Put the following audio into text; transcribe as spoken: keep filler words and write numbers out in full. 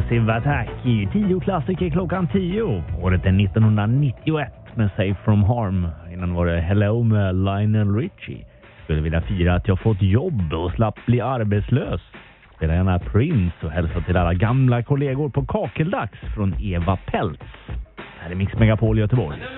Massive Attack i tio klassiker klockan tio. Året är nittonhundranittioett med Safe from Harm. Innan var det Hello med Lionel Richie. Skulle vilja fira att jag fått jobb och slapp bli arbetslös. Spela gärna Prince och hälsa till alla gamla kollegor på Kakeldags från Eva Peltz. Här är Mix Megapol i Göteborg.